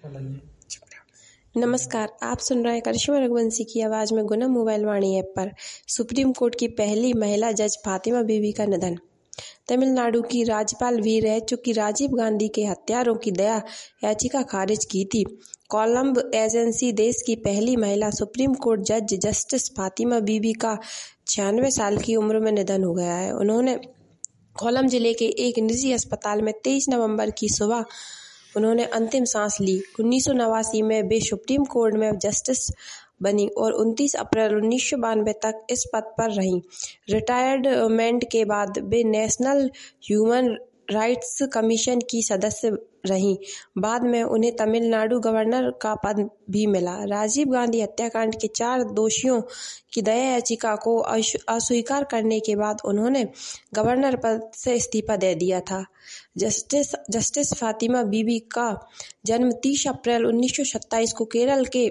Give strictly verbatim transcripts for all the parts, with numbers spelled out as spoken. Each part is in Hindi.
नमस्कार, आप सुन रहे हैं करिश्मा रघुवंशी की आवाज़ में गुना मोबाइल वाणी ऐप पर। सुप्रीम कोर्ट की पहली महिला जज फातिमा बीबी का निधन। तमिलनाडु की राज्यपाल भी रह चुकी राजीव गांधी के हत्यारों की दया याचिका खारिज की थी। कोलंब एजेंसी देश की पहली महिला सुप्रीम कोर्ट जज जस्टिस फातिमा बीबी का छियानवे साल की उम्र में निधन हो गया है। उन्होंने कोलम जिले के एक निजी अस्पताल में तेईस नवंबर की सुबह उन्होंने अंतिम सांस ली। उन्नीस सौ नवासी में वे सुप्रीम कोर्ट में जस्टिस बनी और उनतीस अप्रैल उन्नीस सौ बानवे तक इस पद पर रहीं। रिटायरमेंट के बाद वे नेशनल ह्यूमन राइट्स कमीशन की सदस्य रहीं। बाद में उन्हें तमिलनाडु गवर्नर का पद भी मिला। राजीव गांधी हत्याकांड के चार दोषियों की दया याचिका को अस्वीकार करने के बाद उन्होंने गवर्नर पद से इस्तीफा दे दिया था। जस्टिस जस्टिस फातिमा बीबी का जन्म तीस अप्रैल उन्नीस सौ सत्ताईस को केरल के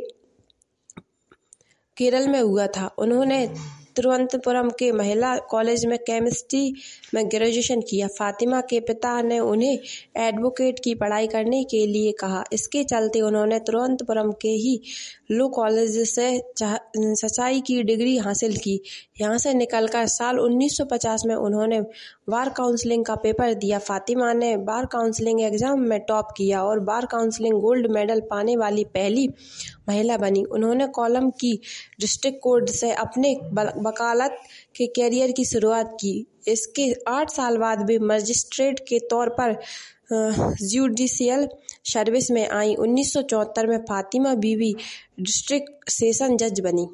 केरल में हुआ था। उन्होंने तिरुवनंतपुरम के महिला कॉलेज में केमिस्ट्री में ग्रेजुएशन किया। फातिमा के पिता ने उन्हें एडवोकेट की पढ़ाई करने के लिए कहा। इसके चलते उन्होंने तिरुवनंतपुरम के ही लॉ कॉलेज से सच्चाई की डिग्री हासिल की। यहाँ से निकलकर साल उन्नीस सौ पचास में उन्होंने बार काउंसलिंग का पेपर दिया। फातिमा ने बार काउंसलिंग एग्जाम में टॉप किया और बार काउंसलिंग गोल्ड मेडल पाने वाली पहली महिला बनी। उन्होंने कोलम की डिस्ट्रिक्ट कोर्ट से अपने वकालत के कैरियर की शुरुआत की। इसके आठ साल बाद वे मजिस्ट्रेट के तौर पर जुडिशियल सर्विस में आईं। उन्नीस सौ चौहत्तर में फातिमा बीबी डिस्ट्रिक्ट सेशन जज बनी।